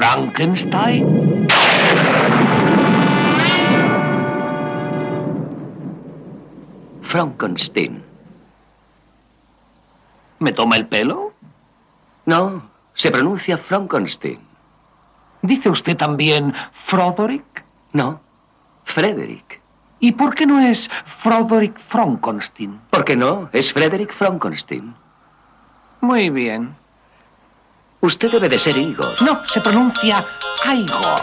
Frankenstein. Frankenstein. ¿Me toma el pelo? No, se pronuncia Frankenstein. ¿Dice usted también Froderick? No, Frederick. ¿Y por qué no es Froderick Frankenstein? ¿Por qué no? Es Frederick Frankenstein. Muy bien. Usted debe de ser Igor. No, se pronuncia Igor.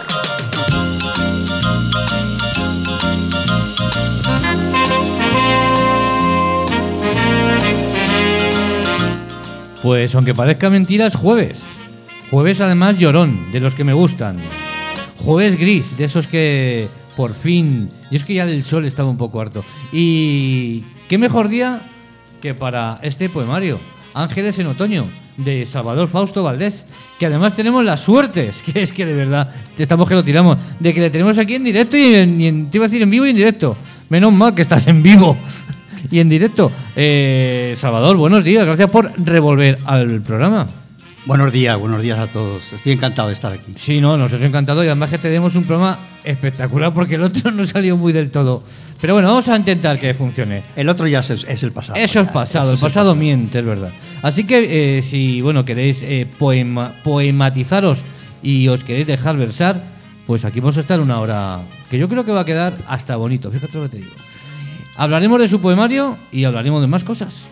Pues aunque parezca mentira, es jueves. Jueves además llorón, de los que me gustan. Jueves gris, de esos que por fin... Y es que ya del sol estaba un poco harto. Y qué mejor día que para este poemario, Ángeles en otoño, de Salvador Fausto Valdés, que además tenemos la suerte, es que de verdad, estamos que lo tiramos, de que le tenemos aquí en directo te iba a decir en vivo y en directo. Menos mal que estás en vivo y en directo. Salvador, buenos días, gracias por revolver al programa. Buenos días a todos. Estoy encantado de estar aquí. Sí, no, nos ha encantado y además que tenemos un programa espectacular porque el otro no salió muy del todo. Pero bueno, vamos a intentar que funcione. El otro ya es el pasado. Eso es pasado, el pasado miente, es verdad. Así que si bueno queréis poematizaros y os queréis dejar versar, pues aquí vamos a estar una hora que yo creo que va a quedar hasta bonito. Fíjate lo que te digo. Hablaremos de su poemario y hablaremos de más cosas.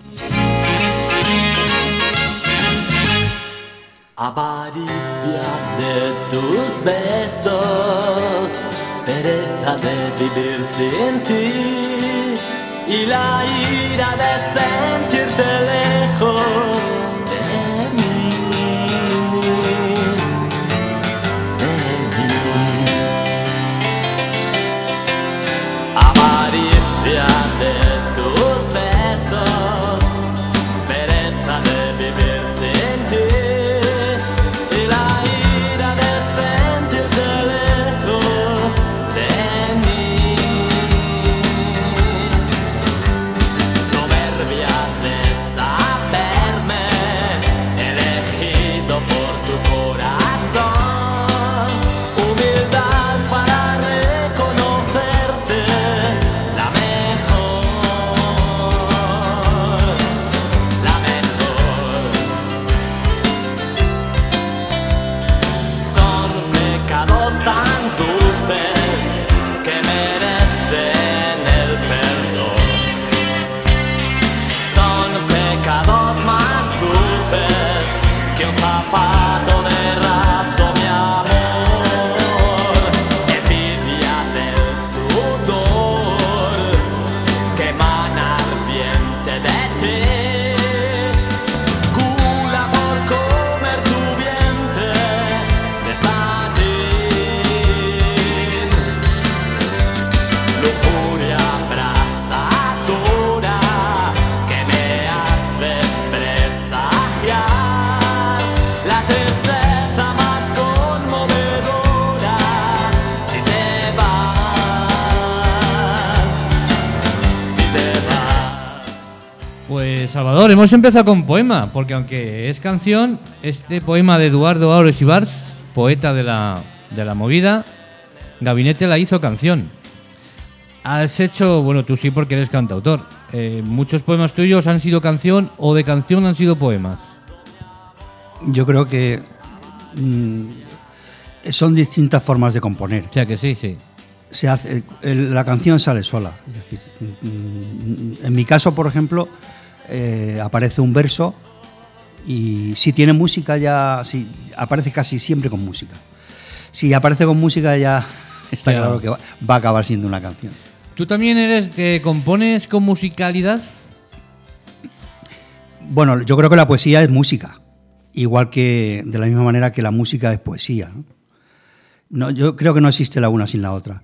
Avaricia de tus besos, pereza de vivir sin ti y la ira de sentirte lejos de mí, Avaricia de tus besos, pereza de vivir sin ti. Salvador, hemos empezado con poema, porque aunque es canción, este poema de Eduardo Aures Ibars, poeta de la movida, Gabinete la hizo canción. Has hecho, bueno, tú sí porque eres cantautor, muchos poemas tuyos han sido canción o de canción han sido poemas. Yo creo que son distintas formas de componer. O sea que sí. La canción sale sola. Es decir, en mi caso, por ejemplo, aparece un verso y si tiene música aparece casi siempre con música. Si aparece con música ya está claro que va a acabar siendo una canción. ¿Tú también eres que compones con musicalidad? Bueno, yo creo que la poesía es música, igual que de la misma manera que la música es poesía, ¿no? Yo creo que no existe la una sin la otra.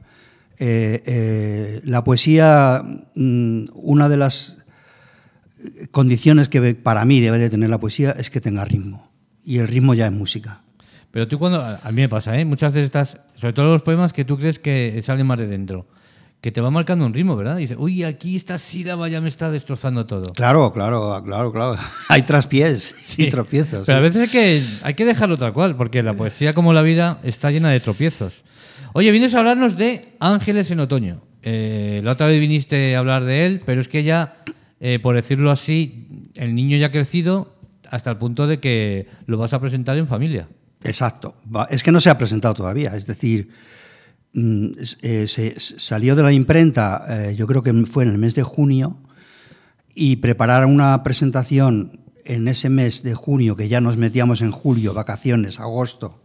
La poesía, una de las condiciones que para mí debe de tener la poesía es que tenga ritmo, y el ritmo ya es música. Pero tú a mí me pasa, muchas veces estás, sobre todo los poemas que tú crees que salen más de dentro, que te va marcando un ritmo, ¿verdad? Dices, uy, aquí esta sílaba ya me está destrozando todo. Claro. Hay traspiés y tropiezos. Pero a sí. veces hay que dejarlo tal cual, porque la poesía, como la vida, está llena de tropiezos. Oye, vienes a hablarnos de Ángeles en Otoño. La otra vez viniste a hablar de él, pero es que ya, por decirlo así, el niño ya ha crecido hasta el punto de que lo vas a presentar en familia. Exacto. Es que no se ha presentado todavía. Es decir, se salió de la imprenta, yo creo que fue en el mes de junio, y preparar una presentación en ese mes de junio, que ya nos metíamos en julio, vacaciones, agosto,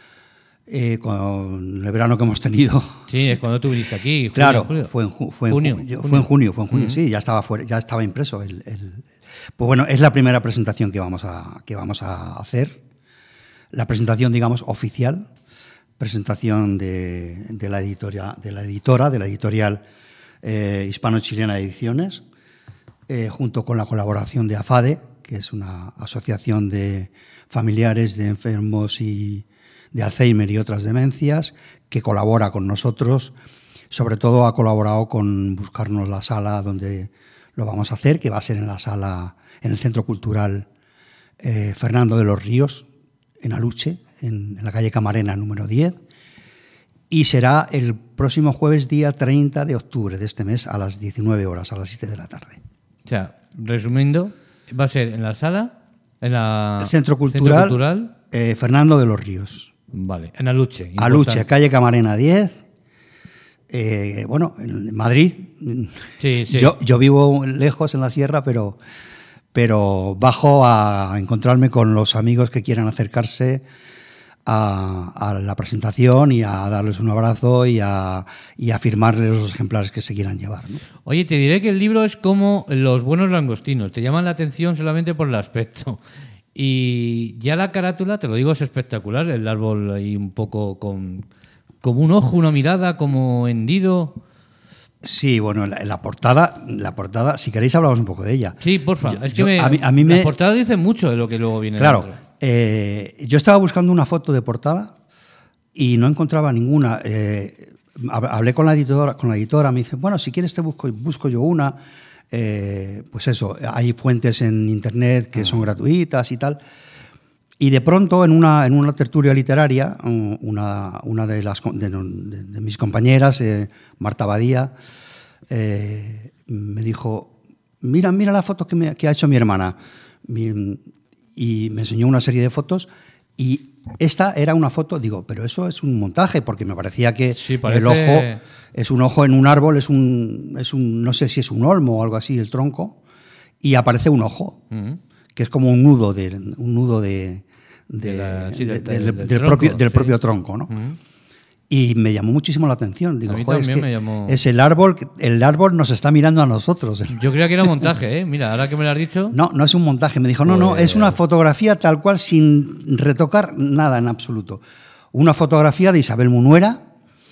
con el verano que hemos tenido. Sí, es cuando tú viniste aquí. Julio, Claro, julio. fue en Junio. junio, sí, ya estaba fuera, ya estaba impreso. Pues bueno, es la primera presentación que vamos a hacer, la presentación, digamos, oficial, presentación de la editorial Hispano-Chilena de Ediciones, junto con la colaboración de AFADE, que es una asociación de familiares de enfermos y de Alzheimer y otras demencias, que colabora con nosotros. Sobre todo ha colaborado con buscarnos la sala donde lo vamos a hacer, que va a ser en la sala, en el Centro Cultural Fernando de los Ríos, en Aluche, en la calle Camarena número 10, y será el próximo jueves, día 30 de octubre de este mes, a las 19 horas, a las 7 de la tarde. O sea, resumiendo, va a ser en la sala, en El Centro Cultural Fernando de los Ríos. Vale, en Aluche. Aluche, calle Camarena 10. Bueno, en Madrid. Sí. Yo vivo lejos en la sierra, pero bajo a encontrarme con los amigos que quieran acercarse a la presentación y a darles un abrazo y a firmarles los ejemplares que se quieran llevar, ¿no? Oye, te diré que el libro es como Los buenos langostinos, te llaman la atención solamente por el aspecto. Y ya la carátula, te lo digo, es espectacular, el árbol ahí un poco como un ojo, una mirada, como hendido. Sí, bueno, la portada, si queréis hablamos un poco de ella. Sí, porfa. La portada dice mucho de lo que luego viene Claro, dentro. yo estaba buscando una foto de portada y no encontraba ninguna. Hablé con la editora, me dice, bueno, si quieres te busco yo una. Pues eso, hay fuentes en internet que son gratuitas y tal. Y de pronto, en una tertulia literaria, una de mis compañeras, Marta Badía, me dijo, mira la foto que ha hecho mi hermana. Y me enseñó una serie de fotos y esta era una foto, digo, pero eso es un montaje, porque me parecía que sí, parece... el ojo es un ojo en un árbol, es un no sé si es un olmo o algo así, el tronco, y aparece un ojo, que es como un nudo del propio tronco, ¿no? Y me llamó muchísimo la atención. Digo, joder, es que es el árbol nos está mirando a nosotros. Yo creía que era un montaje, ¿eh? Mira, ahora que me lo has dicho... No es un montaje. Me dijo, no, es una fotografía tal cual, sin retocar nada en absoluto. Una fotografía de Isabel Munuera,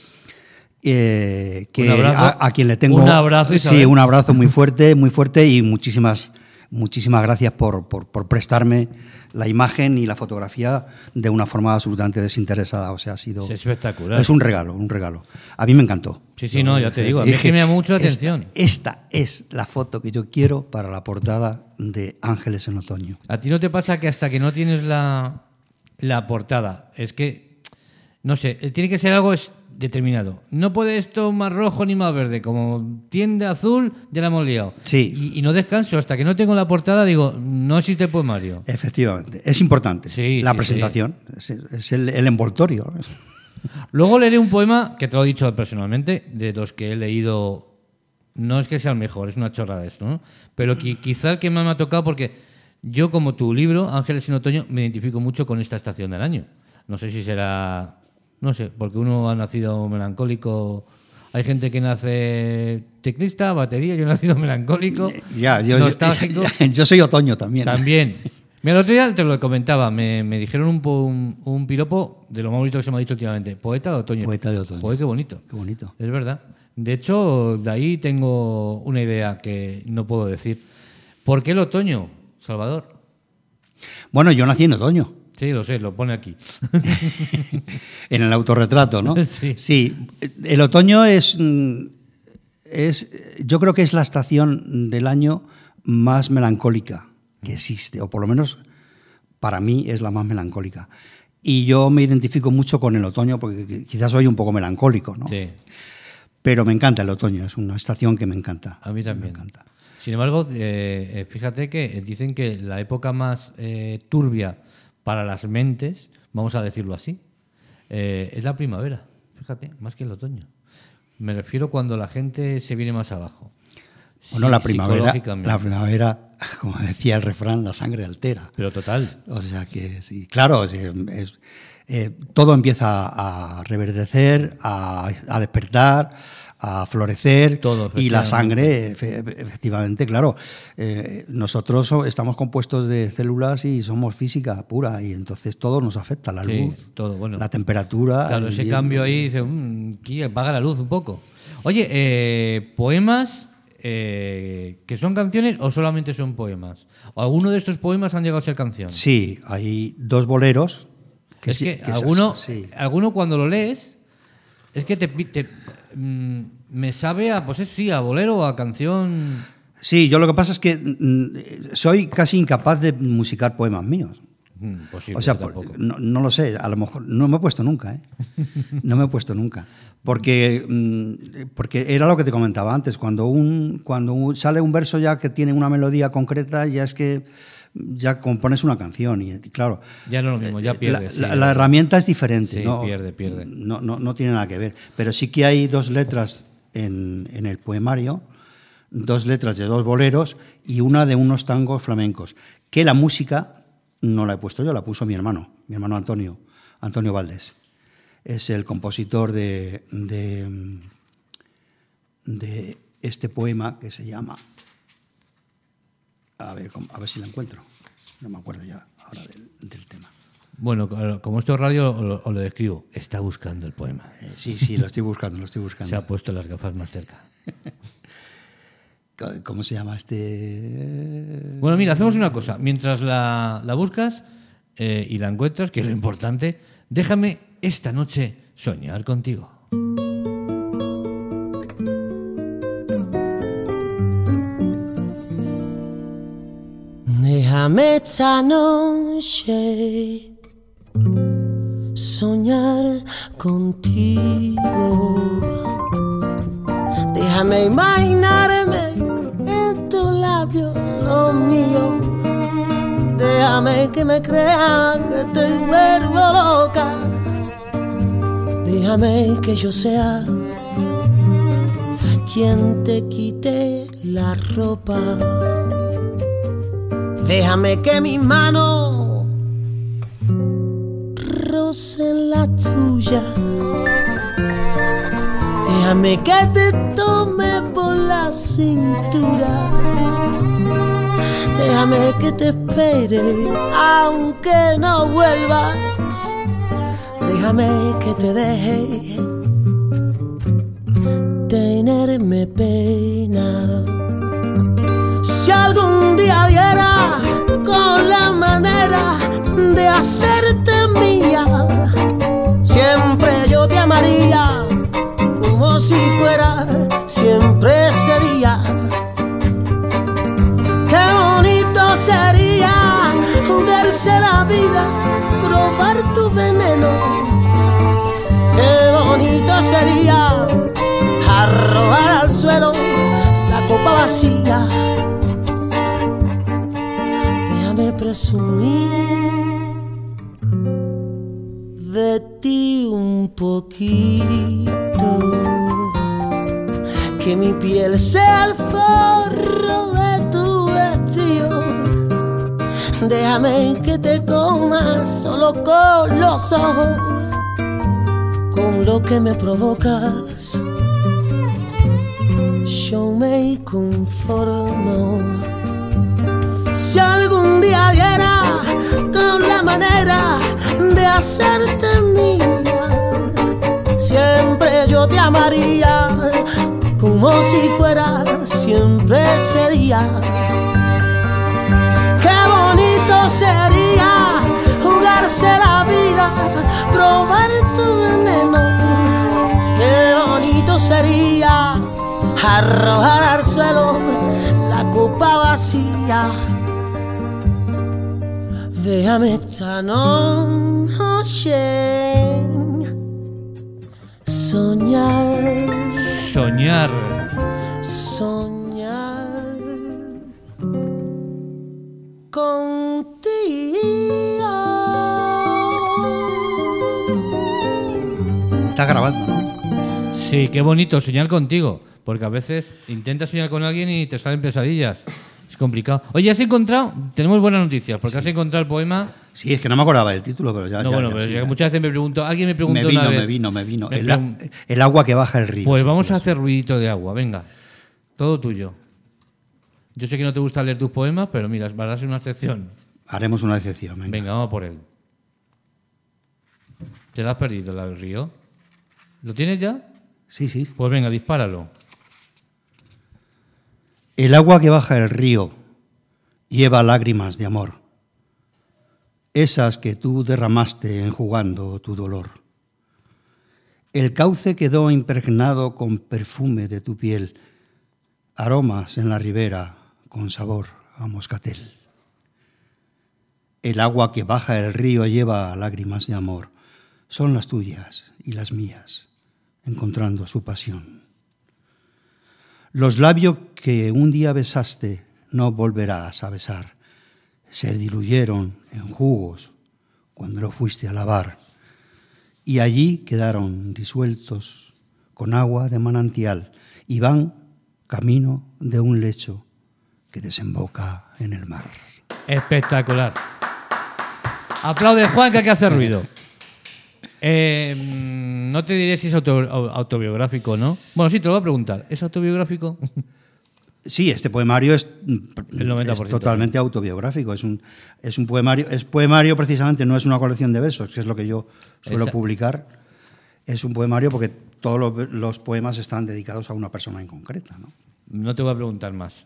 que a quien le tengo... Un abrazo, Isabel. Sí, un abrazo muy fuerte y muchísimas gracias por prestarme la imagen y la fotografía de una forma absolutamente desinteresada. O sea, ha sido... Es espectacular. Es un regalo. A mí me encantó. Sí, no, ya te digo. A mí es que me llama mucho la atención. Esta es la foto que yo quiero para la portada de Ángeles en Otoño. ¿A ti no te pasa que hasta que no tienes la portada, es que, no sé, tiene que ser algo determinado? No puede esto más rojo ni más verde, como tiende azul, ya la hemos liado. Sí. Y no descanso, hasta que no tengo la portada, digo, no existe poemario. Efectivamente, es importante la presentación, sí. Es el envoltorio. Luego leeré un poema, que te lo he dicho personalmente, de los que he leído, no es que sea el mejor, es una chorrada esto, ¿no? Pero quizá el que más me ha tocado, porque yo, como tu libro, Ángeles en Otoño, me identifico mucho con esta estación del año. No sé si será... No sé, porque uno ha nacido melancólico. Hay gente que nace teclista, batería. Yo he nacido melancólico, nostálgico. Yo soy otoño también. También. Mira, el otro día te lo comentaba. Me dijeron un piropo de lo más bonito que se me ha dicho últimamente. Poeta de otoño. Poeta de otoño. Joder, qué bonito. Qué bonito. Es verdad. De hecho, de ahí tengo una idea que no puedo decir. ¿Por qué el otoño, Salvador? Bueno, yo nací en otoño. Sí, lo sé, lo pone aquí. En el autorretrato, ¿no? Sí. Sí. El otoño es yo creo que es la estación del año más melancólica que existe, o por lo menos para mí es la más melancólica. Y yo me identifico mucho con el otoño, porque quizás soy un poco melancólico, ¿no? Sí. Pero me encanta el otoño, es una estación que me encanta. A mí también. Me encanta. Sin embargo, fíjate que dicen que la época más turbia para las mentes, vamos a decirlo así, es la primavera. Fíjate, más que el otoño. Me refiero cuando la gente se viene más abajo. Bueno, Sí, la primavera, psicológicamente. como decía el refrán, la sangre altera. Pero total. O sea que sí, claro, sí, todo empieza a reverdecer, a despertar, a florecer, Todo, y la sangre, efectivamente, claro, nosotros estamos compuestos de células y somos física pura, y entonces todo nos afecta, la Sí, luz, todo, bueno. la temperatura. Claro, ese cambio ahí dice, aquí apaga la luz un poco. Oye, poemas que son canciones o solamente son poemas. ¿O alguno de estos poemas han llegado a ser canción? Sí, hay 2 boleros. Es que es alguno, sí. alguno cuando lo lees es que me sabe a, pues sí, a bolero o a canción. Sí, yo lo que pasa es que soy casi incapaz de musicar poemas míos. Posible, O sea, tampoco. no lo sé, a lo mejor no me he puesto nunca, ¿eh? No me he puesto nunca. Porque era lo que te comentaba antes, cuando sale un verso ya que tiene una melodía concreta, ya es que ya compones una canción y claro. Ya no es lo mismo, ya pierdes. La herramienta es diferente, Sí, ¿no? pierde. No tiene nada que ver. Pero sí que hay 2 letras en el poemario, 2 letras de 2 boleros y una de unos tangos flamencos, que la música no la he puesto yo, la puso mi hermano Antonio Valdés. Es el compositor de este poema que se llama... A ver si la encuentro. No me acuerdo ya ahora del tema. Bueno, como esto es radio, os lo describo. Está buscando el poema. Sí, lo estoy buscando. Se ha puesto las gafas más cerca. ¿Cómo se llama este? Bueno, mira, hacemos una cosa. Mientras la buscas y la encuentras, que es lo importante, déjame esta noche soñar contigo. Déjame esta noche soñar contigo. Déjame imaginarme en tu labio lo mío. Déjame que me crean que te vuelvo loca. Déjame que yo sea quien te quite la ropa. Déjame que mi mano roce la tuya. Déjame que te tome por la cintura. Déjame que te espere aunque no vuelvas. Déjame que te deje tenerme pena. Si algún día diera con la manera de hacerte mía, siempre yo te amaría como si fuera siempre ese día. Qué bonito sería verse la vida, probar tu veneno. Qué bonito sería arrojar al suelo la copa vacía. Déjame presumir de ti un poquito, que mi piel sea el forro de tu vestido. Déjame que te coma solo con los ojos, con lo que me provocas. Yo me conformo. Si algún día diera con la manera de hacerte mía, siempre yo te amaría como si fuera siempre ese día. Qué bonito sería jugarse la vida, probar tu veneno. Qué bonito sería arrojar al suelo la copa vacía. Déjame esta noche soñar, Soñar. soñar contigo. Está grabando, ¿no? Sí, qué bonito soñar contigo. Porque a veces intentas soñar con alguien y te salen pesadillas. Es complicado. Oye, ¿has encontrado? Tenemos buenas noticias, porque has encontrado el poema. Sí, es que no me acordaba del título, pero ya. No, ya, bueno, ya, pero sí, ya ya. muchas veces me pregunto. Alguien me preguntó una vez. Me vino. Me El agua que baja el río. Pues si vamos a quieres. hacer ruidito de agua, venga. Todo tuyo. Yo sé que no te gusta leer tus poemas, pero mira, vas a hacer una excepción. Haremos una excepción. Venga. Venga, vamos por él. ¿Te lo has perdido, el río? ¿Lo tienes ya? Sí, sí. Pues venga, dispáralo. El agua que baja el río lleva lágrimas de amor, esas que tú derramaste enjugando tu dolor. El cauce quedó impregnado con perfume de tu piel, aromas en la ribera con sabor a moscatel. El agua que baja el río lleva lágrimas de amor, son las tuyas y las mías, encontrando su pasión. Los labios que un día besaste no volverás a besar, se diluyeron en jugos cuando lo fuiste a lavar, y allí quedaron disueltos con agua de manantial y van camino de un lecho que desemboca en el mar. Espectacular. Aplaude Juan, que hace ruido. No te diré si es autobiográfico o no. Bueno, sí, te lo voy a preguntar. ¿Es autobiográfico? Sí, este poemario es 90%, totalmente autobiográfico. Es un poemario. Es poemario precisamente, no es una colección de versos, que es lo que yo suelo publicar. Es un poemario porque todos los poemas están dedicados a una persona en concreta, ¿no? No te voy a preguntar más.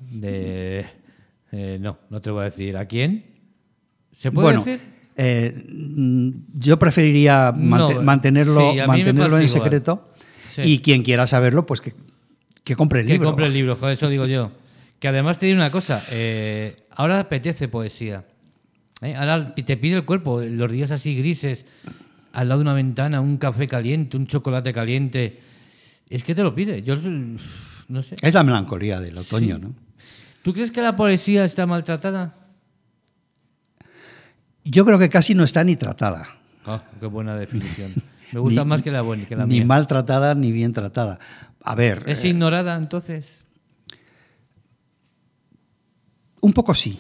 No te voy a decir a quién. ¿Se puede decir? Yo preferiría mantenerlo, sí, a mí me mantenerlo pasa en igual. secreto. Sí. Y quien quiera saberlo, pues que compre el Que libro. compre el libro, joder, eso digo yo. Que además te digo una cosa, ahora apetece poesía. Ahora te pide el cuerpo, los días así grises, al lado de una ventana, un café caliente, un chocolate caliente. Es que te lo pide. Yo no sé. Es la melancolía del otoño, Sí. ¿no? ¿Tú crees que la poesía está maltratada? Yo creo que casi no está ni tratada. Qué buena definición. Me gusta más que la buena, que la Ni mía. mal tratada ni bien tratada. A ver. ¿Es ignorada entonces? Un poco sí.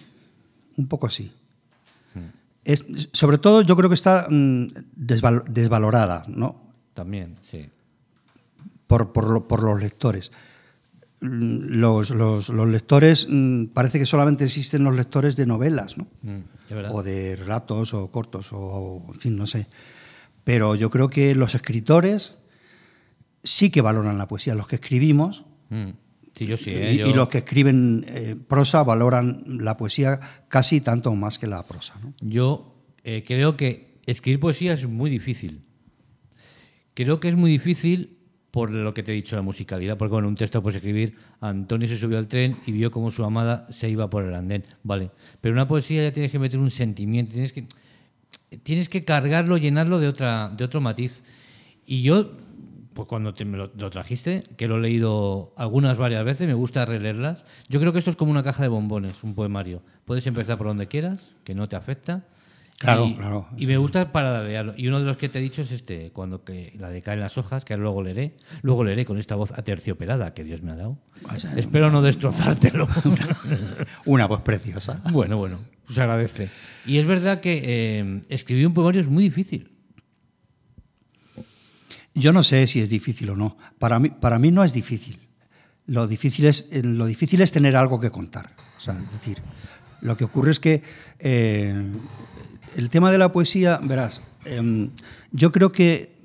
Sobre todo yo creo que está desvalorada, ¿no? También, sí. Por los lectores. Los lectores, parece que solamente existen los lectores de novelas, ¿no? Es verdad. O de relatos o cortos, o en fin, no sé. Pero yo creo que los escritores sí que valoran la poesía. Los que escribimos Sí, yo sí. y los que escriben prosa valoran la poesía casi tanto o más que la prosa, ¿no? Yo creo que escribir poesía es muy difícil. Creo que es muy difícil por lo que te he dicho, la musicalidad. Porque, bueno, un texto puedes escribir, Antonio se subió al tren y vio cómo su amada se iba por el andén. Vale. Pero una poesía ya tienes que meter un sentimiento, tienes que cargarlo, llenarlo de otro matiz. Y yo, pues cuando me lo trajiste, que lo he leído varias veces, me gusta releerlas. Yo creo que esto es como una caja de bombones, un poemario. Puedes empezar por donde quieras, que no te afecta. Claro. Y me gusta paralelarlo. Y uno de los que te he dicho es la de Caen las hojas, que luego leeré. Luego leeré con esta voz aterciopelada que Dios me ha dado. Espero no destrozártelo. Una voz preciosa. Bueno, se agradece. Y es verdad que escribir un poemario es muy difícil. Yo no sé si es difícil o no. Para mí no es difícil. Lo difícil es tener algo que contar. O sea, es decir, lo que ocurre es que el tema de la poesía, verás, yo creo que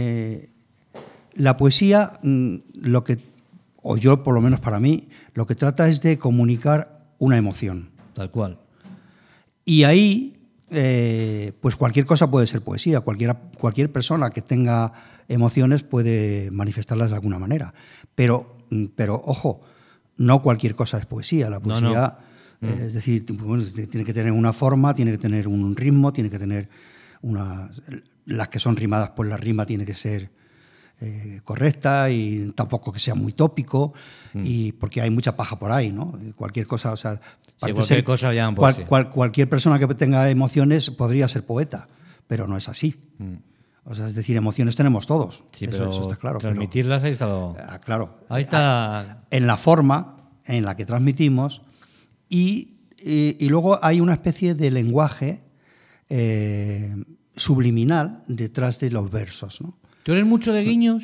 la poesía, o yo por lo menos para mí, lo que trata es de comunicar una emoción. Tal cual. Y ahí, pues cualquier cosa puede ser poesía. Cualquier persona que tenga emociones puede manifestarlas de alguna manera. Pero pero ojo, no cualquier cosa es poesía. La No, poesía, es decir, bueno, tiene que tener una forma, tiene que tener un ritmo, tiene que tener las que son rimadas, pues la rima tiene que ser correcta y tampoco que sea muy tópico, y porque hay mucha paja por ahí, ¿no? Cualquier cosa, o sea, cualquier cosa llaman poesía. cualquier persona que tenga emociones podría ser poeta, pero no es así. O sea, es decir, emociones tenemos todos. Sí, eso, pero eso está claro. transmitirlas ahí está. Claro. Ahí está. En la forma en la que transmitimos y luego hay una especie de lenguaje subliminal detrás de los versos, ¿no? ¿Tú eres mucho de guiños?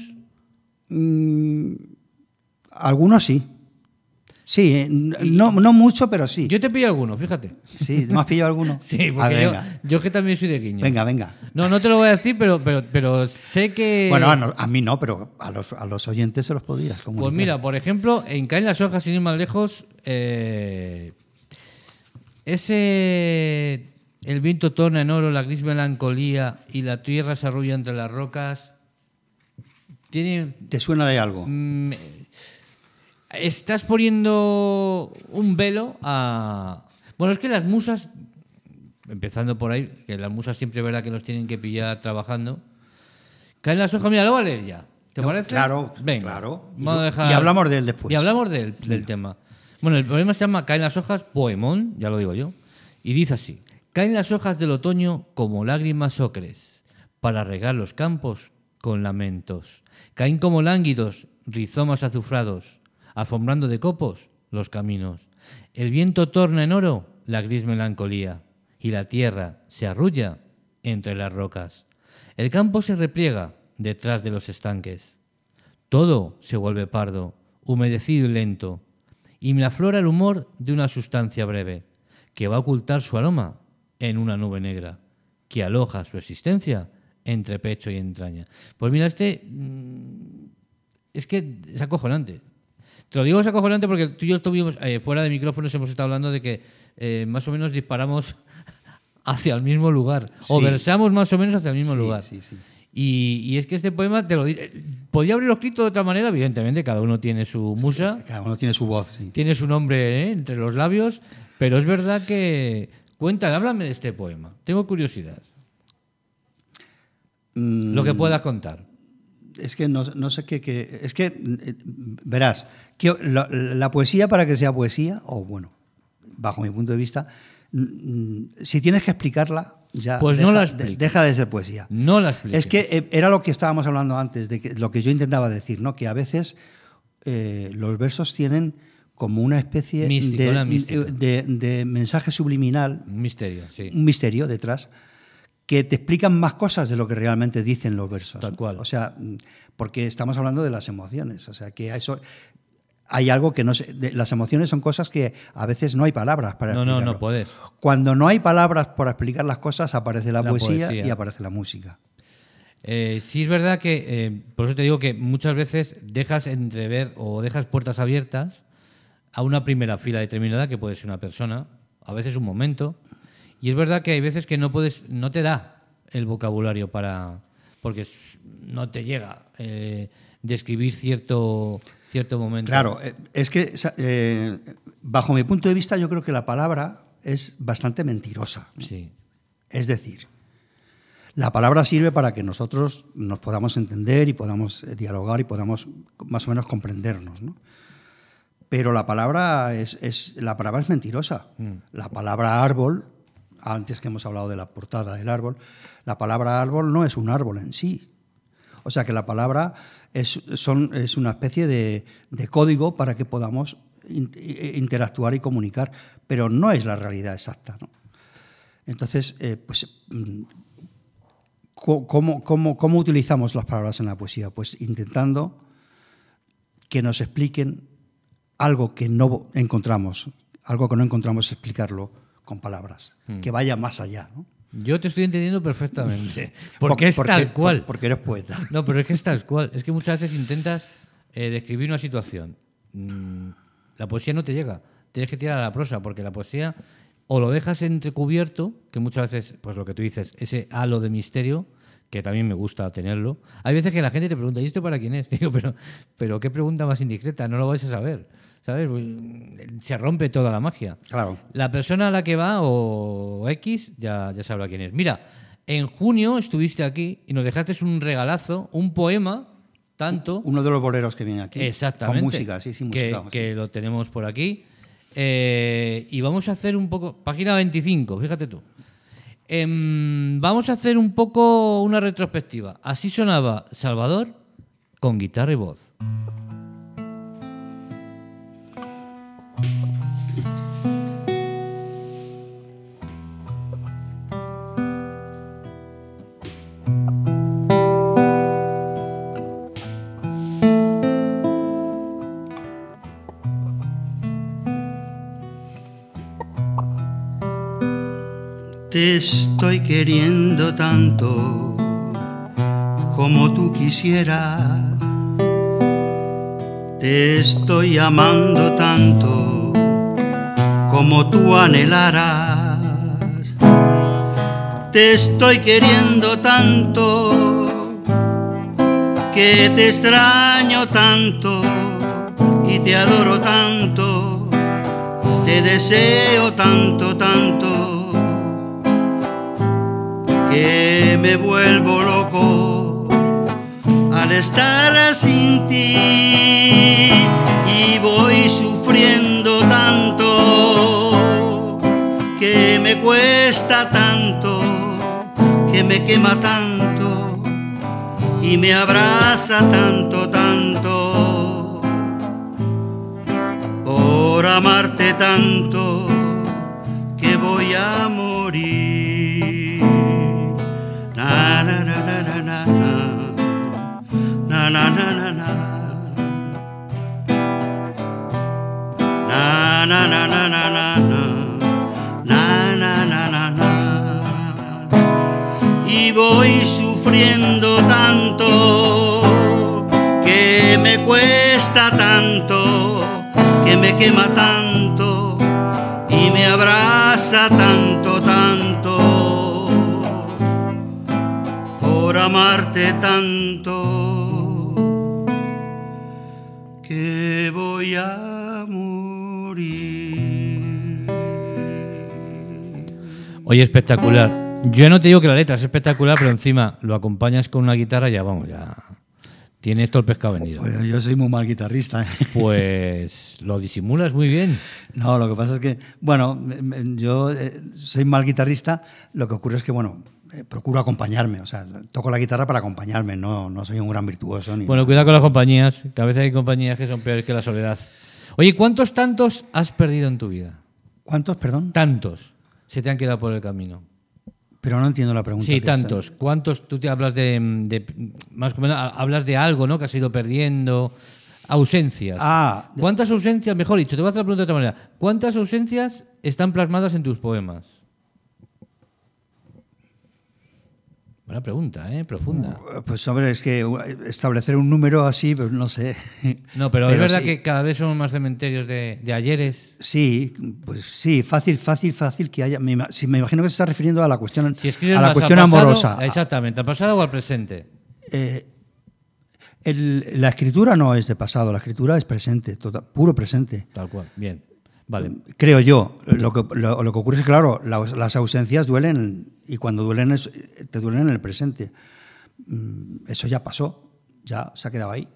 Algunos sí. Sí, no mucho, pero sí. Yo te pillo alguno, fíjate. Sí, ¿me has pillado alguno? Sí, Ah, porque venga. yo que también soy de guiños. Venga. No te lo voy a decir, pero sé que... Bueno, a mí no, pero a los oyentes se los podías comunicar. Pues mira, por ejemplo, en Caen las hojas, sin ir más lejos, el viento torna en oro la gris melancolía y la tierra se arrulla entre las rocas. ¿Te suena de algo? Estás poniendo un velo a... Bueno, es que las musas, empezando por ahí, que las musas siempre es verdad que los tienen que pillar trabajando. Caen las hojas, mira, lo voy a leer ya. ¿Te parece? Claro, venga, claro. Vamos a dejar... Y hablamos de él después. Y hablamos del tema. Bueno, el poema se llama Caen las hojas, poemón, ya lo digo yo. Y dice así: caen las hojas del otoño como lágrimas ocres, para regar los campos con lamentos. Caen como lánguidos rizomas azufrados, alfombrando de copos los caminos. El viento torna en oro la gris melancolía, y la tierra se arrulla entre las rocas. El campo se repliega detrás de los estanques. Todo se vuelve pardo, humedecido y lento, y me aflora el humor de una sustancia breve, que va a ocultar su aroma en una nube negra, que aloja su existencia entre pecho y entraña. Pues mira, es que es acojonante. Te lo digo, es acojonante porque tú y yo estuvimos fuera de micrófonos, hemos estado hablando de que más o menos disparamos hacia el mismo lugar, o Sí. versamos más o menos hacia el mismo Sí, lugar. sí, sí. Y es que este poema, podía haberlo escrito de otra manera, evidentemente, cada uno tiene su musa, Cada uno tiene su voz, sí. tiene su nombre entre los labios, pero es verdad que... Cuéntame, háblame de este poema, tengo curiosidad. Lo que puedas contar. Es que no sé qué... Es que, verás, que la poesía, para que sea poesía, o bueno, bajo mi punto de vista, si tienes que explicarla, ya Pues no la expliques. deja de ser poesía. No la expliques. Es que era lo que estábamos hablando antes, de que, lo que yo intentaba decir, ¿no? Que a veces los versos tienen como una especie Místico, una mística. de mensaje subliminal, Un misterio, sí. un misterio detrás, que te explican más cosas de lo que realmente dicen los versos. Tal cual. O sea, porque estamos hablando de las emociones. O sea, que eso hay algo que no sé. Las emociones son cosas que a veces no hay palabras para explicarlo. No puedes. Cuando no hay palabras para explicar las cosas, aparece la poesía. poesía y aparece la música. Sí es verdad que, por eso te digo que muchas veces dejas entrever o dejas puertas abiertas a una primera fila determinada, que puede ser una persona, a veces un momento, y es verdad que hay veces que no te da el vocabulario porque no te llega describir cierto momento. Claro, es que bajo mi punto de vista yo creo que la palabra es bastante mentirosa. Sí. Es decir, la palabra sirve para que nosotros nos podamos entender y podamos dialogar y podamos más o menos comprendernos, ¿no? Pero la palabra es mentirosa. La palabra árbol, antes que hemos hablado de la portada del árbol, la palabra árbol no es un árbol en sí. O sea que la palabra es una especie de código para que podamos interactuar y comunicar, pero no es la realidad exacta, ¿no? Entonces, ¿cómo utilizamos las palabras en la poesía? Pues intentando que nos expliquen algo que no encontramos explicarlo con palabras, que vaya más allá, ¿no? Yo te estoy entendiendo perfectamente. Porque es tal cual. Porque eres poeta. No, pero es que es tal cual. Es que muchas veces intentas describir una situación. La poesía no te llega. Tienes que tirar a la prosa, porque la poesía o lo dejas entrecubierto, que muchas veces, pues lo que tú dices, ese halo de misterio que también me gusta tenerlo. Hay veces que la gente te pregunta, ¿y esto para quién es? Digo, pero qué pregunta más indiscreta, no lo vais a saber, ¿sabes? Se rompe toda la magia. Claro. La persona a la que va, o X, ya sabrá quién es. Mira, en junio estuviste aquí y nos dejaste un regalazo, un poema, tanto... Uno de los boleros que viene aquí. Exactamente. Con música, sí, música. Que lo tenemos por aquí. Y vamos a hacer un poco... Página 25, fíjate tú. Vamos a hacer un poco una retrospectiva. Así sonaba Salvador con guitarra y voz. Te estoy queriendo tanto como tú quisieras. Te estoy amando tanto como tú anhelaras. Te estoy queriendo tanto que te extraño tanto y te adoro tanto. Te deseo tanto, tanto que me vuelvo loco al estar sin ti y voy sufriendo tanto que me cuesta tanto, que me quema tanto y me abraza tanto, tanto por amarte tanto que voy a morir. Na na na na na na na na na na na na na na na na na na. Y voy sufriendo tanto que me cuesta tanto, que me quema tanto y me abraza tanto, tanto por amarte tanto que voy a morir. Oye, espectacular. Yo no te digo que la letra es espectacular, pero encima lo acompañas con una guitarra, ya vamos, ya tienes todo el pescado vendido. Pues yo soy muy mal guitarrista. Pues lo disimulas muy bien. No, lo que pasa es que, bueno, yo soy mal guitarrista, lo que ocurre es que, bueno, procuro acompañarme, o sea, toco la guitarra para acompañarme, no soy un gran virtuoso. Ni Bueno, nada. cuidado con las compañías, que a veces hay compañías que son peores que la soledad. Oye, ¿cuántos tantos has perdido en tu vida? ¿Cuántos, perdón? Tantos se te han quedado por el camino. Pero no entiendo la pregunta. Sí, que tantos. está. ¿Cuántos? Tú te hablas de más o menos, hablas de algo, ¿no? Que has ido perdiendo. Ausencias. ¿Cuántas ausencias, mejor dicho, te voy a hacer la pregunta de otra manera. ¿Cuántas ausencias están plasmadas en tus poemas? Buena pregunta, profunda. Pues hombre, es que establecer un número así, pues no sé. No, pero es verdad sí. que cada vez son más cementerios de ayeres. Sí, pues sí, fácil que haya. Me imagino que se está refiriendo a la cuestión, Si escribes a la más cuestión al pasado, amorosa. Exactamente, ¿al pasado o al presente? La escritura no es de pasado, la escritura es presente, puro presente. Tal cual, bien. Vale. Creo yo. Lo que ocurre es que, claro, las ausencias duelen y cuando duelen te duelen en el presente. Eso ya pasó, ya se ha quedado ahí.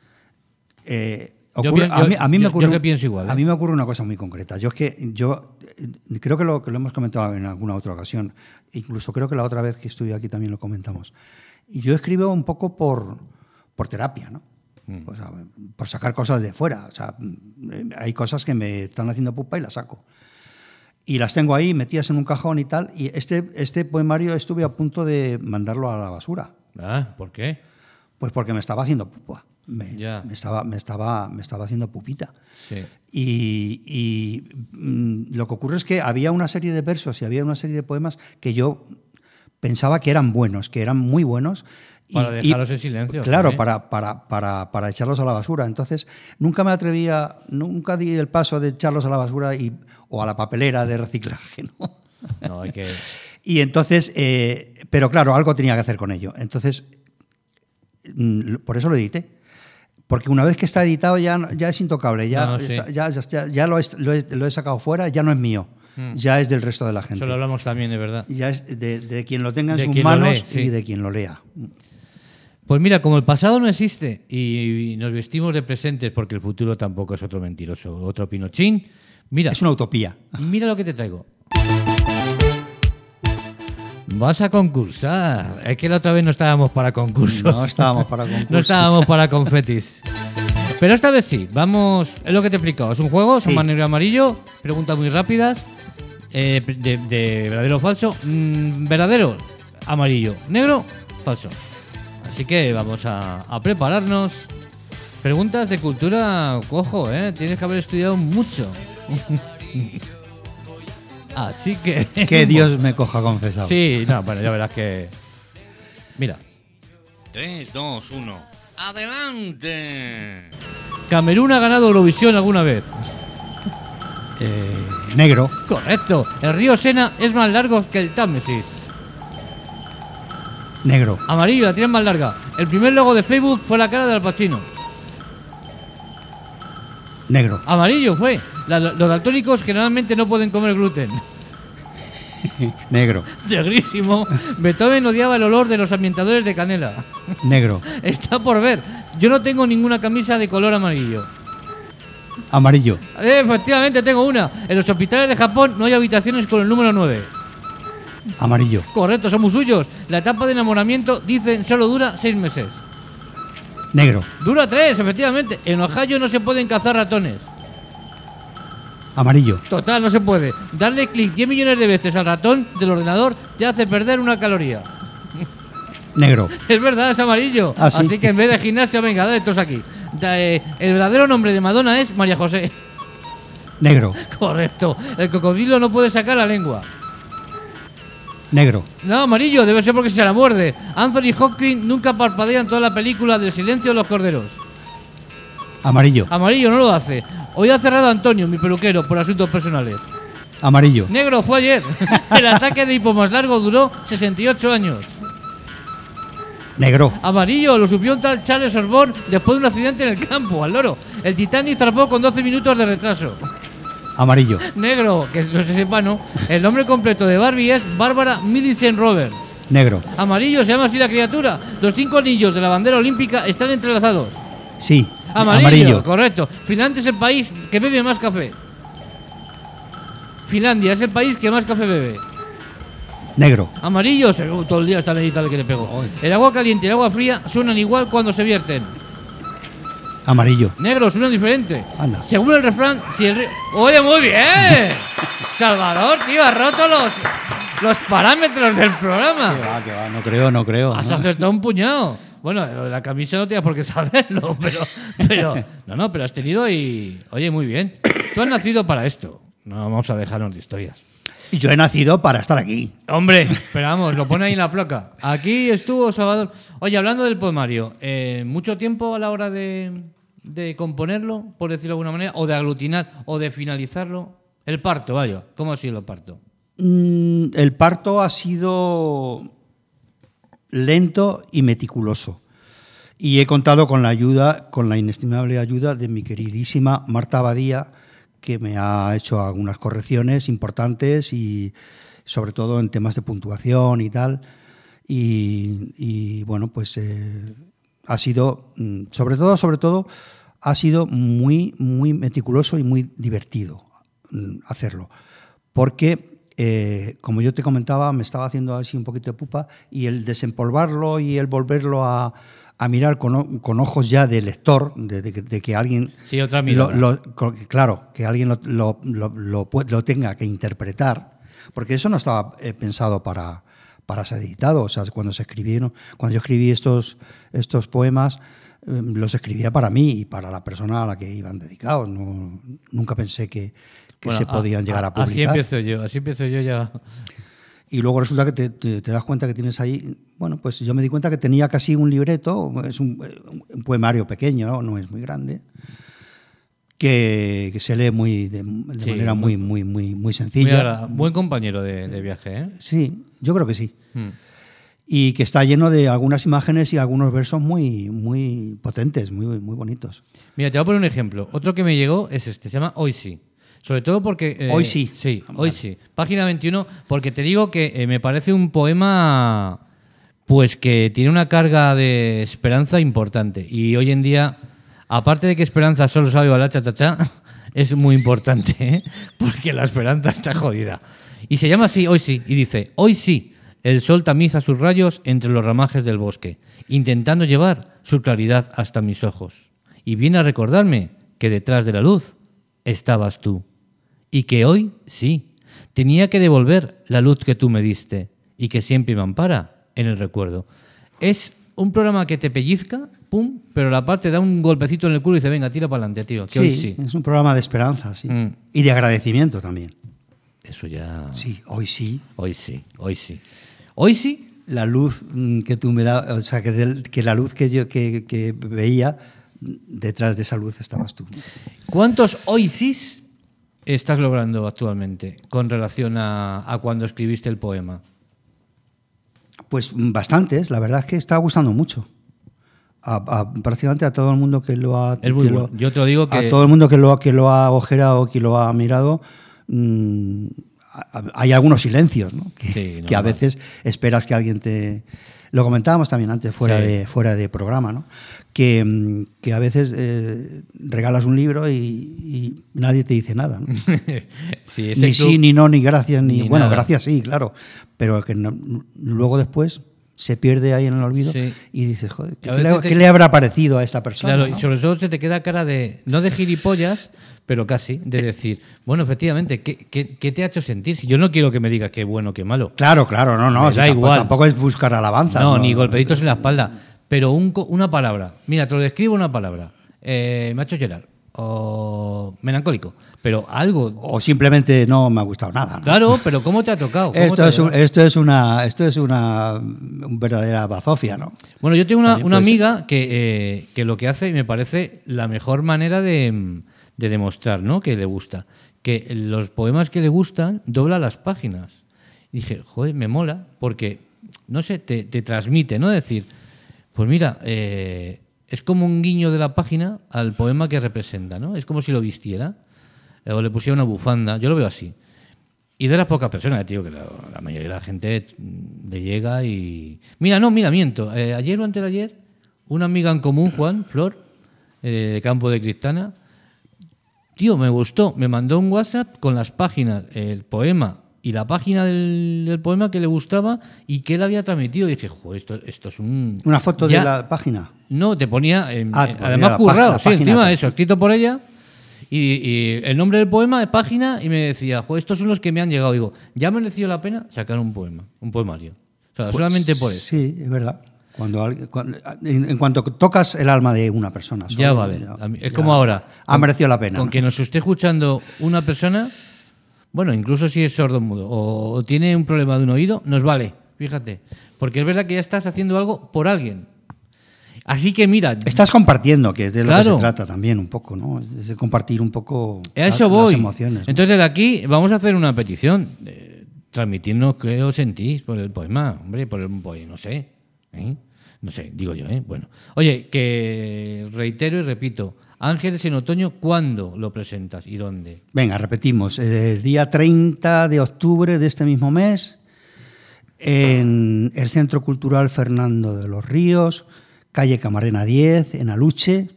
A mí me ocurre una cosa muy concreta. Yo creo que lo hemos comentado en alguna otra ocasión, incluso creo que la otra vez que estuve aquí también lo comentamos. Y yo escribo un poco por terapia, ¿no? O sea, por sacar cosas de fuera. O sea, hay cosas que me están haciendo pupa y las saco. Y las tengo ahí metidas en un cajón y tal. Y este poemario estuve a punto de mandarlo a la basura. ¿Por qué? Pues porque me estaba haciendo pupa. Me estaba haciendo pupita. Sí. Y lo que ocurre es que había una serie de versos y había una serie de poemas que yo pensaba que eran buenos, que eran muy buenos. Para dejarlos en silencio. Claro, ¿sí? para echarlos a la basura. Entonces, nunca di el paso de echarlos a la basura o a la papelera de reciclaje, ¿no? No, hay que... Y entonces, Pero claro, algo tenía que hacer con ello. Entonces, por eso lo edité. Porque una vez que está editado ya es intocable, ya, sí. ya lo he sacado fuera, ya no es mío, ya es del resto de la gente. Eso lo hablamos también, de verdad. Ya es de quien lo tenga en De sus quien lo manos lee, sí. y de quien lo lea. Pues mira, como el pasado no existe y nos vestimos de presentes porque el futuro tampoco es otro mentiroso, otro pinochín, mira, Es una utopía. mira lo que te traigo. Vas a concursar. Es que la otra vez no estábamos para concursos. No estábamos para concursos. No estábamos para confetis. Pero esta vez sí. Vamos. Es lo que te he explicado. Es un juego, Sí. son negro y amarillo. Preguntas muy rápidas. De verdadero o falso. Verdadero, amarillo. Negro, falso. Así que vamos a prepararnos. Preguntas de cultura, cojo, tienes que haber estudiado mucho. Así que. Que Dios me coja confesado. Sí, no, bueno, ya verás que. Mira. 3, 2, 1. ¡Adelante! ¿Camerún ha ganado Eurovisión alguna vez? Negro. Correcto. El río Sena es más largo que el Támesis. Negro. Amarillo, la tienes más larga. El primer logo de Facebook fue la cara de Al Pacino. Negro. Amarillo fue. Los daltónicos generalmente no pueden comer gluten. Negro. Negrísimo. Beethoven odiaba el olor de los ambientadores de canela. Negro. Está por ver. Yo no tengo ninguna camisa de color amarillo. Amarillo. Efectivamente tengo una. En los hospitales de Japón no hay habitaciones con el número 9. Amarillo. Correcto, somos suyos. La etapa de enamoramiento, dicen, solo dura 6 meses. Negro. Dura 3, efectivamente. En Ohio no se pueden cazar ratones. Amarillo. Total, no se puede. Darle clic 10 millones de veces al ratón del ordenador te hace perder una caloría. Negro. Es verdad, es amarillo. ¿Ah, sí? Así que en vez de gimnasio, venga, dale todos aquí. El verdadero nombre de Madonna es María José. Negro. Correcto. El cocodrilo no puede sacar la lengua. Negro. No, amarillo, debe ser porque se la muerde. Anthony Hopkins nunca parpadea en toda la película del silencio de los corderos. Amarillo. Amarillo, no lo hace. Hoy ha cerrado Antonio, mi peluquero, por asuntos personales. Amarillo. Negro, fue ayer. El ataque de hipo más largo duró 68 años. Negro. Amarillo, lo sufrió un tal Charles Osborne después de un accidente en el campo, al loro. El Titanic zarpó con 12 minutos de retraso. Amarillo. Negro, que no se sepa, ¿no? El nombre completo de Barbie es Bárbara Millicent Roberts. Negro. Amarillo, se llama así la criatura. Los 5 anillos de la bandera olímpica están entrelazados. Sí. Amarillo, correcto. Finlandia es el país que bebe más café. Finlandia es el país que más café bebe. Negro. Amarillo, todo el día está ahí tal que le pego. El agua caliente y el agua fría suenan igual cuando se vierten. Amarillo. Negro, suenan diferente. Anda. Según el refrán, si el río... ¡Oye, muy bien! Salvador, tío, has roto los parámetros del programa. Que va, no creo. Has ¿no? acertado un puñado. Bueno, lo de la camisa no tienes por qué saberlo, pero pero has tenido y... Oye, muy bien. Tú has nacido para esto. No vamos a dejarnos de historias. Y yo he nacido para estar aquí. Hombre, pero vamos, lo pone ahí en la placa. Aquí estuvo Salvador. Oye, hablando del poemario, ¿mucho tiempo a la hora de componerlo, por decirlo de alguna manera, o de aglutinar, o de finalizarlo? El parto, vaya. ¿Cómo ha sido el parto? El parto ha sido lento y meticuloso. Y he contado con la inestimable ayuda de mi queridísima Marta Abadía, que me ha hecho algunas correcciones importantes y sobre todo en temas de puntuación y tal. Y bueno, pues ha sido, sobre todo, ha sido muy, muy meticuloso y muy divertido hacerlo. Porque, como yo te comentaba, me estaba haciendo así un poquito de pupa y el desempolvarlo y el volverlo a mirar con ojos ya de lector, de que alguien... Sí, otra mirada. Claro, que alguien lo tenga que interpretar, porque eso no estaba pensado para ser editado. O sea, cuando yo escribí estos poemas, los escribía para mí y para la persona a la que iban dedicados. Nunca pensé que Bueno, se podían llegar a publicar. Así empiezo yo ya. Y luego resulta que te das cuenta que tienes ahí... Bueno, pues yo me di cuenta que tenía casi un libreto, es un poemario pequeño, no es muy grande, que se lee de manera muy sencilla. Buen compañero de viaje, ¿eh? Sí, yo creo que sí. y que está lleno de algunas imágenes y algunos versos muy, muy potentes, muy, muy bonitos. Mira, te voy a poner un ejemplo. Otro que me llegó es este, se llama Hoy sí. Sobre todo porque... Hoy sí. Sí, Vale. Hoy sí. Página 21, porque te digo que me parece un poema pues que tiene una carga de esperanza importante. Y hoy en día, aparte de que esperanza solo sabe bailar cha-cha-cha, es muy importante, ¿eh? Porque la esperanza está jodida. Y se llama así, Hoy sí, y dice, hoy sí, el sol tamiza sus rayos entre los ramajes del bosque, intentando llevar su claridad hasta mis ojos. Y viene a recordarme que detrás de la luz estabas tú. Y que hoy, sí, tenía que devolver la luz que tú me diste y que siempre me ampara en el recuerdo. Es un programa que te pellizca, pum, pero la parte da un golpecito en el culo y dice, venga, tira para adelante, tío, que Sí, hoy sí. es un programa de esperanza, sí. Mm. Y de agradecimiento también. Eso ya... Sí, hoy sí. Hoy sí, hoy sí. Hoy sí, La luz que tú me das, o sea, que la luz que yo que veía, detrás de esa luz estabas tú. ¿cuántos hoy sí estás logrando actualmente con relación a cuando escribiste el poema? Pues bastantes, la verdad es que está gustando mucho. Prácticamente a todo el mundo que lo ha... Es muy que bueno. Yo te lo digo que... A todo el mundo que lo ha ojeado, que lo ha mirado, hay algunos silencios, ¿no? Sí, Que a veces esperas que alguien te... Lo comentábamos también antes, fuera de programa, ¿no? Que a veces regalas un libro y nadie te dice nada, ¿no? Sí, ese Ni club- sí, ni no, ni gracias, ni... Ni bueno, nada. gracias sí, claro, pero que luego después se pierde ahí en el olvido Sí. y dices, joder, A veces ¿qué le habrá parecido a esta persona? Claro, ¿no? y sobre todo se te queda cara de, no de gilipollas, pero casi, de decir, bueno, efectivamente, ¿qué te ha hecho sentir? Si yo no quiero que me digas qué bueno, qué malo. Claro, no, Me si da igual. tampoco es buscar alabanza. No, ni golpeditos en la espalda, pero una palabra. Mira, te lo describo una palabra. Me ha hecho llorar. O melancólico. Pero algo. O simplemente no me ha gustado nada, ¿no? Claro, pero ¿cómo te ha tocado? ¿Cómo te Esto ha es llegado? una verdadera bazofia, ¿no? Bueno, yo tengo También una puede amiga que lo que hace, y me parece la mejor manera de demostrar, ¿no?, que le gusta. Que los poemas que le gustan dobla las páginas. Y dije, joder, me mola, porque, no sé, te transmite, ¿no? Decir, pues mira, es como un guiño de la página al poema que representa, ¿no? Es como si lo vistiera o le pusiera una bufanda. Yo lo veo así. Y de las pocas personas, tío, que la mayoría de la gente le llega y... Mira, miento. Ayer o antes de ayer, una amiga en común, Juan, Flor, de Campo de Cristana, tío, me gustó. Me mandó un WhatsApp con las páginas, el poema y la página del poema que le gustaba y que él había transmitido. Y dije, joder, esto es un... Una foto Ya- de la página. No, te ponía... Te ponía además la currado, la sí, página. encima de eso, escrito por ella. Y el nombre del poema de página y me decía, joder, estos son los que me han llegado. Digo, ¿ya ha merecido la pena sacar un poema, un poemario? O sea, solamente por eso. Sí, es verdad. En cuanto tocas el alma de una persona. Ya solo, vale. Es como ahora. Ha merecido la pena. Con ¿no? que nos esté escuchando una persona, bueno, incluso si es sordomudo o tiene un problema de un oído, nos vale, fíjate. Porque es verdad que ya estás haciendo algo por alguien. Así que mira... Estás compartiendo, que es de lo Claro. que se trata también un poco, ¿no? Es de compartir un poco A eso las voy. emociones. ¿no? Entonces, desde aquí vamos a hacer una petición. Transmitirnos qué os sentís por el poema. Hombre, por el poema, no sé. No sé, digo yo, ¿eh? Bueno. Oye, que reitero y repito. Ángeles en otoño, ¿cuándo lo presentas y dónde? Venga, repetimos. El día 30 de octubre de este mismo mes, en el Centro Cultural Fernando de los Ríos, calle Camarena 10, en Aluche,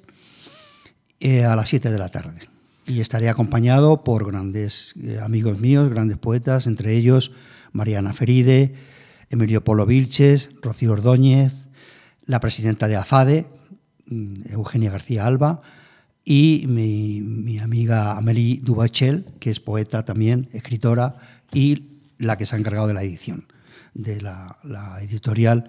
a las 7 de la tarde. Y estaré acompañado por grandes amigos míos, grandes poetas, entre ellos Mariana Feride, Emilio Polo Vilches, Rocío Ordóñez, la presidenta de AFADE, Eugenia García Alba, y mi amiga Amélie Dubachel, que es poeta también, escritora, y la que se ha encargado de la edición, de la editorial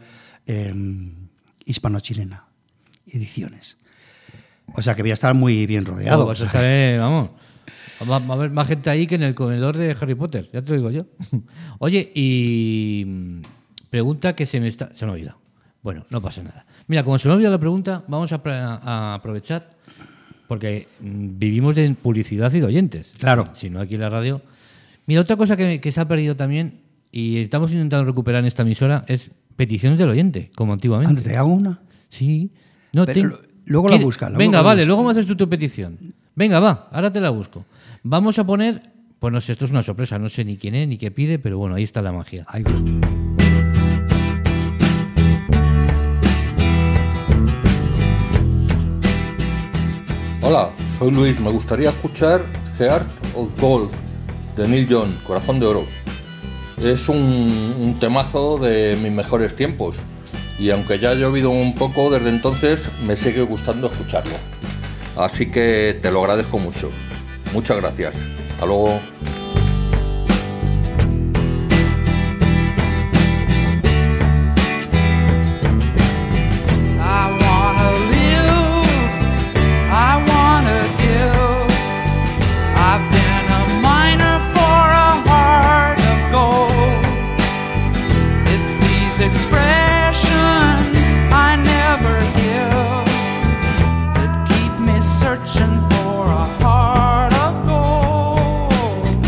hispano-chilena, Ediciones. O sea que voy a estar muy bien rodeado. Vas a estar, vamos. Va a haber más gente ahí que en el comedor de Harry Potter, ya te lo digo yo. Oye, y pregunta que se me ha olvidado. Bueno, no pasa nada. Mira, como se me ha olvidado la pregunta, vamos a aprovechar, porque vivimos de publicidad y de oyentes. Claro. Si no, aquí en la radio. Mira, otra cosa que se ha perdido también, y estamos intentando recuperar en esta emisora, es peticiones del oyente, como antiguamente. Antes te hago una. Sí. No, Pero luego la buscas. Venga, vale, luego me haces tú tu petición. Venga, va, ahora te la busco. Vamos a poner... Pues no sé, esto es una sorpresa, no sé ni quién es ni qué pide, pero bueno, ahí está la magia. Ahí va. Hola, soy Luis. Me gustaría escuchar Heart of Gold de Neil Young, Corazón de Oro. Es un temazo de mis mejores tiempos y aunque ya ha llovido un poco desde entonces, me sigue gustando escucharlo. Así que te lo agradezco mucho. Muchas gracias. Hasta luego. Searching for a heart of gold.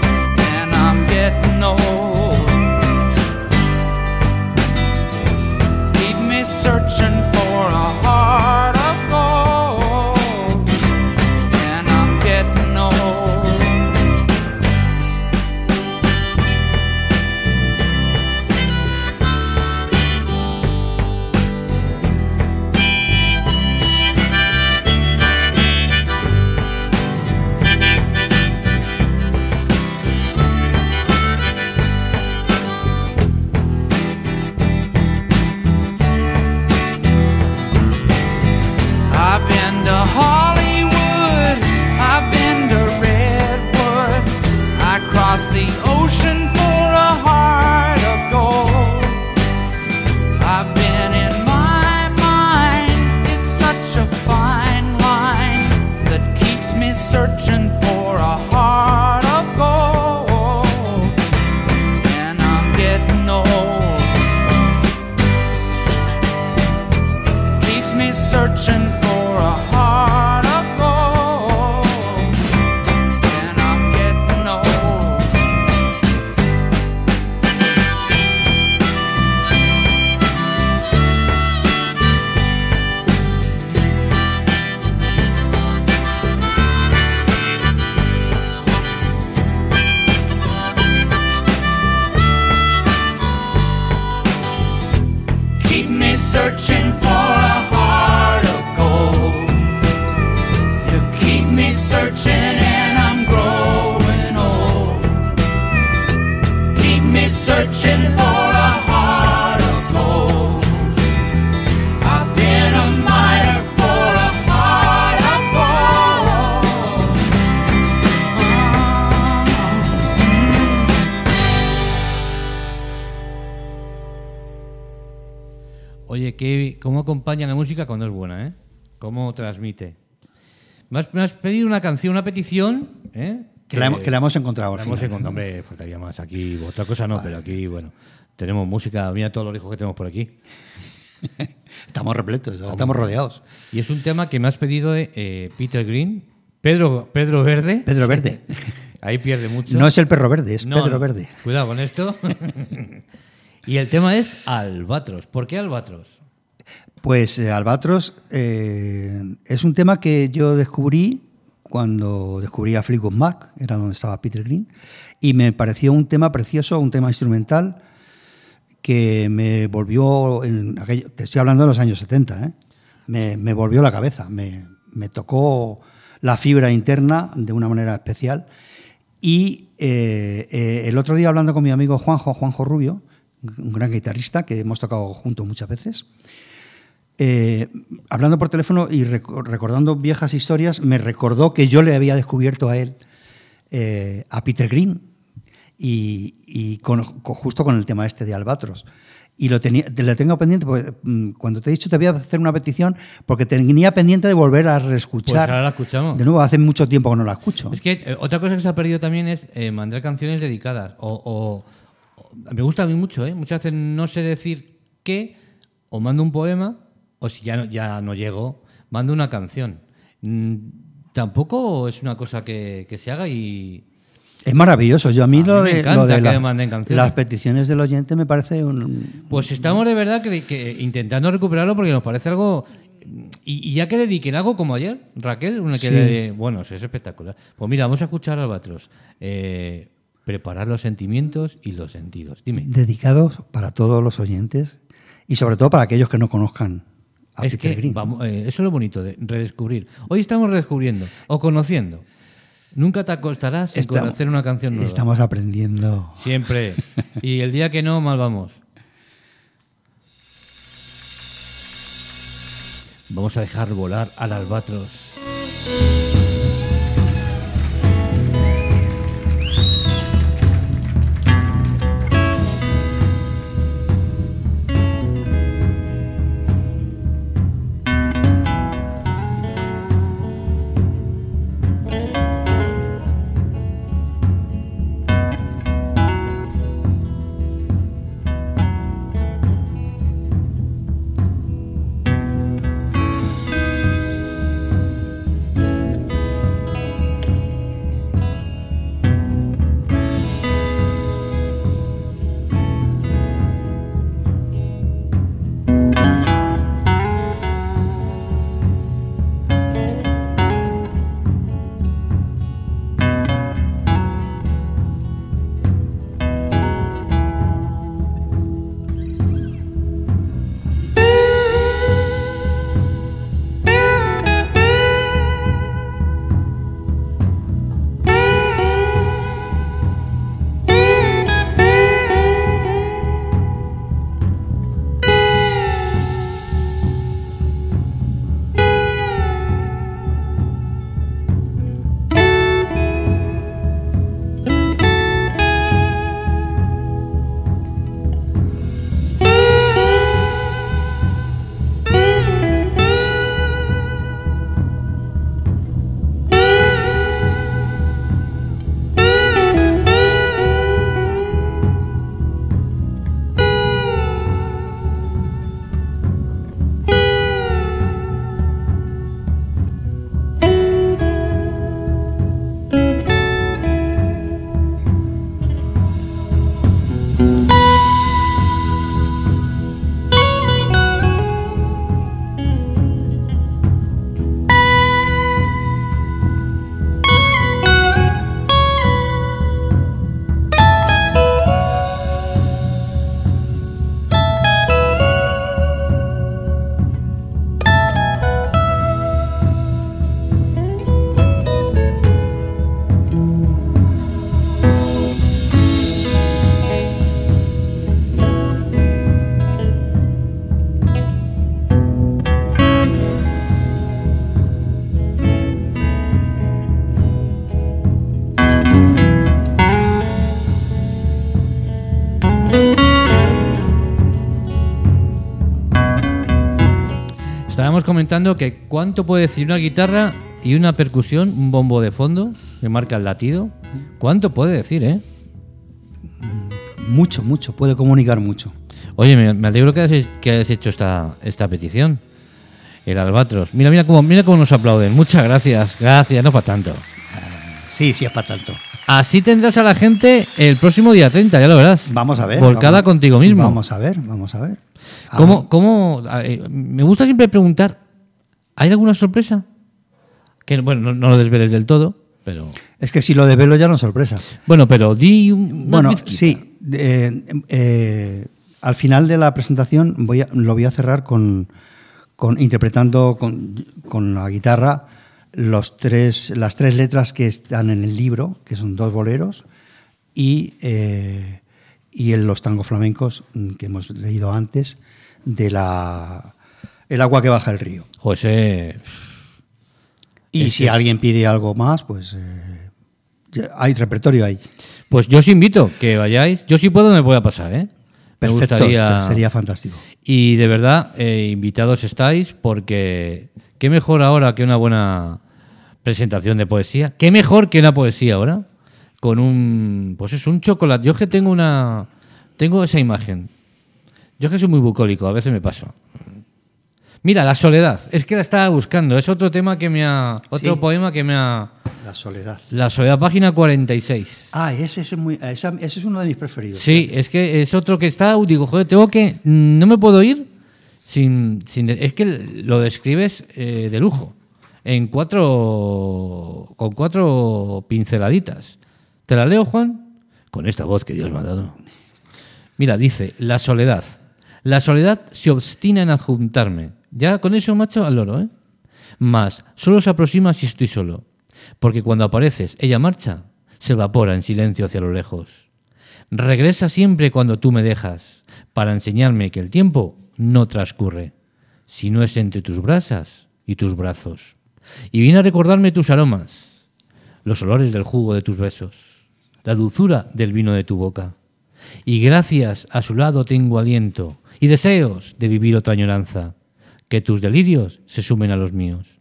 searching for a heart of gold. You keep me searching and I'm growing old. Keep me searching for a heart of gold. I've been a miner for a heart of gold. Oye, ¿cómo acompaña la música cuando es buena, eh? ¿Cómo transmite? Me has pedido una canción, una petición, ¿eh? Que la hemos encontrado al La hemos final. encontrado, hombre, faltaría más aquí. Otra cosa no, pero aquí, bueno, tenemos música. Mira todos los hijos que tenemos por aquí. Estamos repletos, estamos rodeados. Y es un tema que me has pedido de Peter Green, Pedro Verde. Pedro Verde. Ahí pierde mucho. No es el perro verde, es No, Pedro no. Verde. Cuidado con esto. Y el tema es Albatros. ¿Por qué Albatros? Pues Albatros es un tema que yo descubrí cuando descubrí a Fleetwood Mac, era donde estaba Peter Green, y me pareció un tema precioso, un tema instrumental que me volvió, te estoy hablando de los años 70, ¿eh? Me volvió la cabeza, me tocó la fibra interna de una manera especial. Y el otro día hablando con mi amigo Juanjo Rubio, un gran guitarrista que hemos tocado juntos muchas veces, hablando por teléfono y recordando viejas historias, me recordó que yo le había descubierto a él, a Peter Green, y justo con el tema este de Albatros. Y lo tengo pendiente, porque cuando te he dicho te voy a hacer una petición, porque tenía pendiente de volver a reescuchar. Pues ahora la escuchamos. De nuevo, hace mucho tiempo que no la escucho. Es que otra cosa que se ha perdido también es mandar canciones dedicadas. Me gusta a mí mucho, ¿eh? Muchas veces no sé decir qué, o mando un poema, o si ya no llego, mando una canción. Tampoco es una cosa que se haga y Es maravilloso. Yo a mí, A lo mí me de, encanta lo de que la- me manden canciones. las peticiones del oyente me parece un... Pues estamos de verdad que intentando recuperarlo porque nos parece algo. Y ya que dediquen algo como ayer, Raquel, una que Sí. bueno, es espectacular. Pues mira, vamos a escuchar a Albatros. Preparar los sentimientos y los sentidos. Dime. dedicados para todos los oyentes y sobre todo para aquellos que no conozcan a Es Peter que Green. vamos, eso es lo bonito de redescubrir. Hoy estamos redescubriendo o conociendo. Nunca te acostarás sin Estamos- conocer una canción nueva. Estamos aprendiendo. Siempre. Y el día que no, mal vamos. Vamos a dejar volar al albatros. Estábamos comentando que cuánto puede decir una guitarra y una percusión, un bombo de fondo que marca el latido. ¿Cuánto puede decir, eh? Mucho, mucho. Puede comunicar mucho. Oye, me alegro que hayas hecho esta petición. El albatros. Mira cómo nos aplauden. Muchas gracias. Gracias, no para tanto. Sí, sí es para tanto. Así tendrás a la gente el próximo día 30, ya lo verás. Vamos a ver. Volcada contigo mismo. Vamos a ver, vamos a ver. Me gusta siempre preguntar, ¿hay alguna sorpresa? Que bueno, no lo desveles del todo, pero... Es que si lo develo ya no es sorpresa. Bueno, pero di una Bueno, pizquita. sí. Al final de la presentación lo voy a cerrar interpretando con la guitarra las tres letras que están en el libro, que son 2 boleros, y los tangos flamencos que hemos leído antes de El agua que baja el río. José... Y si alguien pide algo más, pues hay repertorio ahí. Pues yo os invito que vayáis. Yo si puedo me voy a pasar, ¿eh? Me Perfecto, gustaría... sería fantástico. Y de verdad, invitados estáis porque qué mejor ahora que una buena presentación de poesía. Qué mejor que una poesía ahora con un chocolate. Yo es que tengo esa imagen. Yo es que soy muy bucólico, a veces me paso. Mira, la soledad. Es que la estaba buscando. Es otro tema que me ha... Otro Sí. poema que me ha... La soledad. La soledad, página 46. Ah, ese es uno de mis preferidos. Sí, es que es otro que está... Digo, joder, tengo que... No me puedo ir sin es que lo describes de lujo. Con 4 pinceladitas. ¿Te la leo, Juan? Con esta voz que Dios me ha dado. Mira, dice, la soledad. La soledad se obstina en adjuntarme. Ya con eso, macho, al loro, ¿eh? Mas, solo se aproxima si estoy solo. Porque cuando apareces, ella marcha, se evapora en silencio hacia lo lejos. Regresa siempre cuando tú me dejas, para enseñarme que el tiempo no transcurre, si no es entre tus brasas y tus brazos. Y viene a recordarme tus aromas, los olores del jugo de tus besos, la dulzura del vino de tu boca. Y gracias a su lado tengo aliento y deseos de vivir otra añoranza, que tus delirios se sumen a los míos.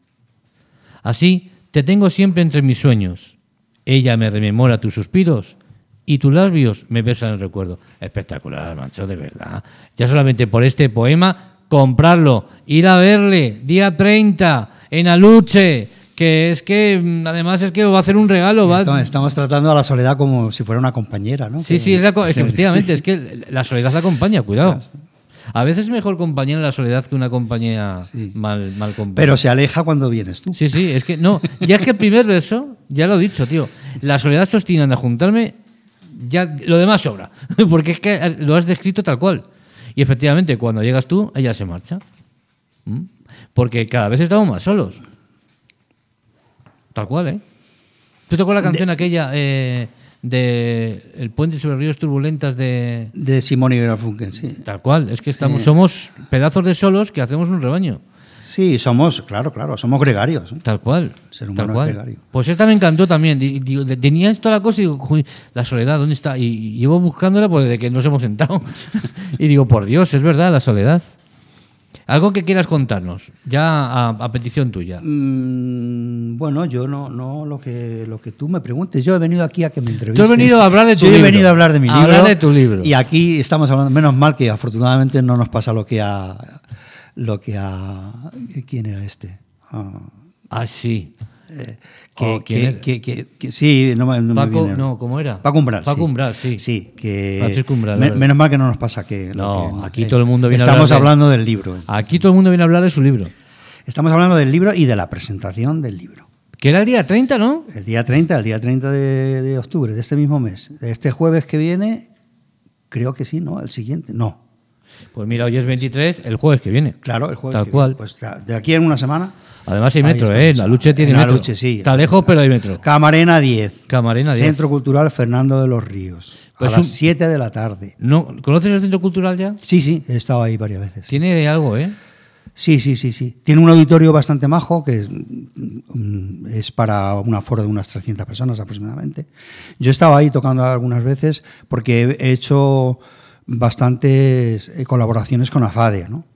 Así te tengo siempre entre mis sueños. Ella me rememora tus suspiros y tus labios me besan el recuerdo. Espectacular, macho, de verdad. Ya solamente por este poema, comprarlo, ir a verle, día 30, en Aluche, que es que, además es que va a hacer un regalo. Estamos tratando a la soledad como si fuera una compañera, ¿no? Sí, es que efectivamente, es que la soledad la acompaña, cuidado. A veces es mejor compañía en la soledad que una compañía mal compañera. Pero se aleja cuando vienes tú. Sí, es que no. Ya es que el primer verso, ya lo he dicho, tío. La soledad se obstina en juntarme, ya lo demás sobra. Porque es que lo has descrito tal cual. Y efectivamente, cuando llegas tú, ella se marcha. Porque cada vez estamos más solos. Tal cual, ¿eh? ¿Tú te acuerdas la canción aquella de El puente sobre ríos turbulentas de Simón y Garfunkel, sí. Tal cual, es que somos pedazos de solos que hacemos un rebaño. Sí, somos gregarios. Tal cual. El ser humano tal cual. es gregario. Pues esta me encantó también. Digo, tenía esto la cosa y digo, "Joder, la soledad, ¿dónde está?" Y llevo buscándola pues desde que nos hemos sentado. Y digo, por Dios, es verdad, la soledad. Algo que quieras contarnos, ya a petición tuya. Bueno, yo no lo que tú me preguntes. Yo he venido aquí a que me entrevistes. Tú has venido a hablar de tu libro. Yo he venido a hablar de mi libro. Hablar de tu libro. Y aquí estamos hablando, menos mal que afortunadamente no nos pasa lo que a ¿quién era este? Sí. Sí, no me Paco, viene. no, ¿cómo era? Paco Umbral. Paco Umbral, sí. Sí, que Francisco Umbral, menos mal que no nos pasa que... No, aquí todo el mundo viene a Estamos hablar hablando del libro. Aquí todo el mundo viene a hablar de su libro. Estamos hablando del libro y de la presentación del libro. Que era el día 30, ¿no? El día 30 de octubre, de este mismo mes. Este jueves que viene, creo que sí, ¿no? El siguiente, no. Pues mira, hoy es 23, el jueves que viene. Claro, el jueves Tal que cual. viene. Pues de aquí en una semana... Además hay ahí metro, estamos. La Luche tiene En metro. Aluche, sí. Está lejos, pero hay metro. Camarena 10. Camarena 10. Centro Cultural Fernando de los Ríos. Pues a las 7 de la tarde. No, ¿conoces el Centro Cultural ya? Sí, he estado ahí varias veces. Tiene algo, ¿eh? Sí. Tiene un auditorio bastante majo que es para un aforo de unas 300 personas aproximadamente. Yo estaba ahí tocando algunas veces porque he hecho bastantes colaboraciones con AFADE, ¿no?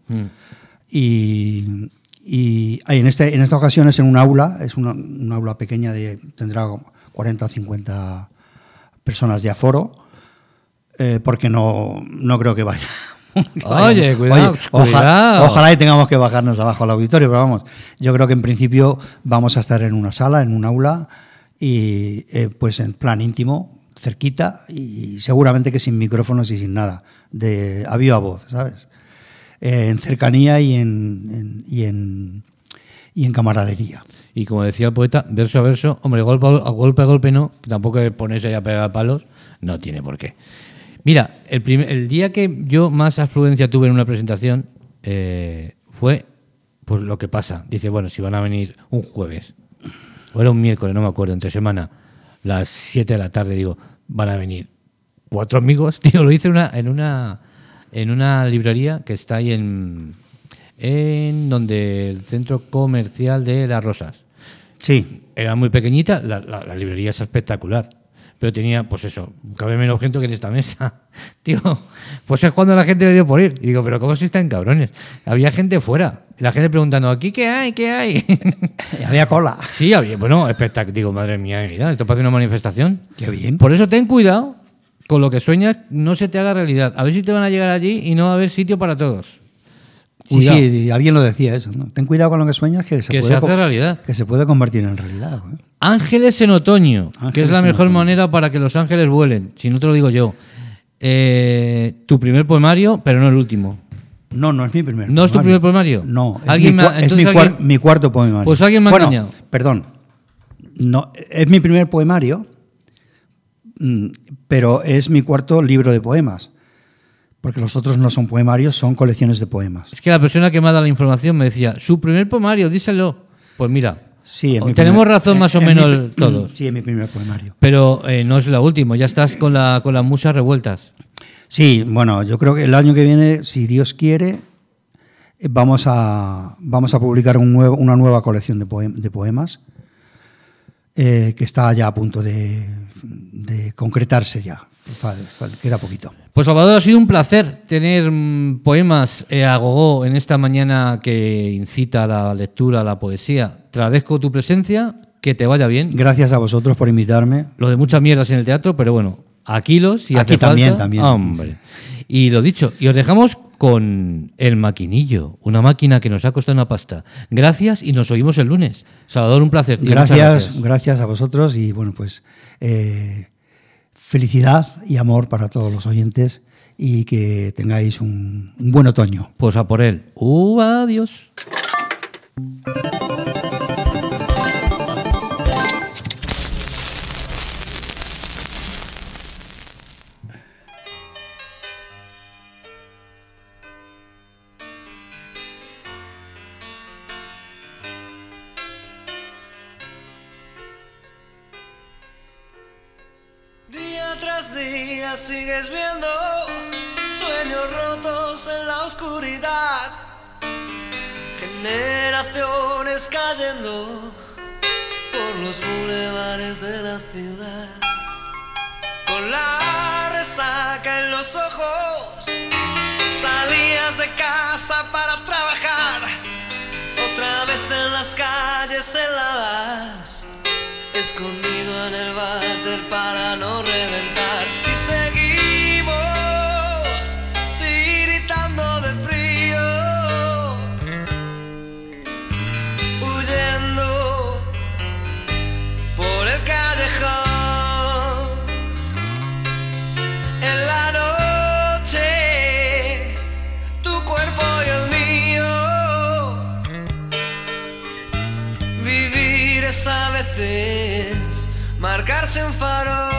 Y en esta ocasión es en un aula, es un aula pequeña, tendrá 40 o 50 personas de aforo, porque no creo que vaya. Oye, cuidado, cuidado. Ojalá y tengamos que bajarnos abajo al auditorio, pero vamos, yo creo que en principio vamos a estar en una sala, en un aula, y pues en plan íntimo, cerquita, y seguramente que sin micrófonos y sin nada, a viva voz, ¿sabes? En cercanía y en camaradería. Y como decía el poeta, verso a verso, hombre, golpe a golpe no, tampoco ponerse ahí a pegar palos, no tiene por qué. Mira, el día que yo más afluencia tuve en una presentación fue pues lo que pasa. Dice, bueno, si van a venir un jueves, o era un miércoles, no me acuerdo, entre semana, las 7 de la tarde, digo, van a venir 4 amigos, tío, lo hice en una librería que está ahí en donde el centro comercial de Las Rosas. Sí. Era muy pequeñita, la librería es espectacular, pero tenía, pues eso, cabe menos gente que en esta mesa. Tío, pues es cuando la gente le dio por ir. Y digo, pero ¿cómo se están cabrones? Había gente fuera, la gente preguntando, ¿aquí qué hay? ¿Qué hay? Había cola. Sí, había, bueno, espectacular. Digo, madre mía, mira, esto parece una manifestación. Qué bien. Por eso ten cuidado con lo que sueñas, no se te haga realidad. A ver si te van a llegar allí y no va a haber sitio para todos. Sí, Cuidado. sí, alguien lo decía eso, ¿no? Ten cuidado con lo que sueñas, que Que se hace realidad. que se puede convertir en realidad. ¿eh? Ángeles en otoño, que Ángeles es la en mejor otoño. manera para que los ángeles vuelen, si no te lo digo yo. Tu primer poemario, pero no el último. No, no es mi primer ¿No es tu primer poemario? No, es, ¿Alguien mi, me ha- cua- es entonces mi, cuar- alguien- mi cuarto poemario. Pues alguien me ha bueno, engañado. Perdón. No, es mi primer poemario, pero es mi cuarto libro de poemas. Porque los otros no son poemarios, son colecciones de poemas. Es que la persona que me ha dado la información me decía, su primer poemario, díselo. Pues mira, Sí, es mi tenemos primer- razón más o es menos mi- todos. Sí, es mi primer poemario. Pero no es lo último, ya estás con las musas revueltas. Sí, bueno, yo creo que el año que viene, si Dios quiere, vamos a publicar una nueva colección de poemas que está ya a punto de concretarse ya. Queda poquito. Pues Salvador, ha sido un placer tener poemas a gogo en esta mañana que incita a la lectura, a la poesía. Te agradezco tu presencia, que te vaya bien. Gracias a vosotros por invitarme. Lo de muchas mierdas en el teatro, pero bueno, aquí si Aquí hace también, falta. también. Hombre. Y lo dicho, y os dejamos con El Maquinillo, una máquina que nos ha costado una pasta. Gracias y nos oímos el lunes. Salvador, un placer. Tío, muchas Gracias a vosotros y bueno, pues felicidad y amor para todos los oyentes y que tengáis un buen otoño. Pues a por él. Adiós. Día tras día sigues viendo sueños rotos en la oscuridad, generaciones cayendo por los bulevares de la ciudad, con la resaca en los ojos, salías de casa para trabajar, otra vez en las calles heladas, escondido en el váter para no reventar. Y seguimos tiritando de frío, huyendo por el callejón. En la noche, tu cuerpo y el mío. Vivir es a veces marcarse un farol.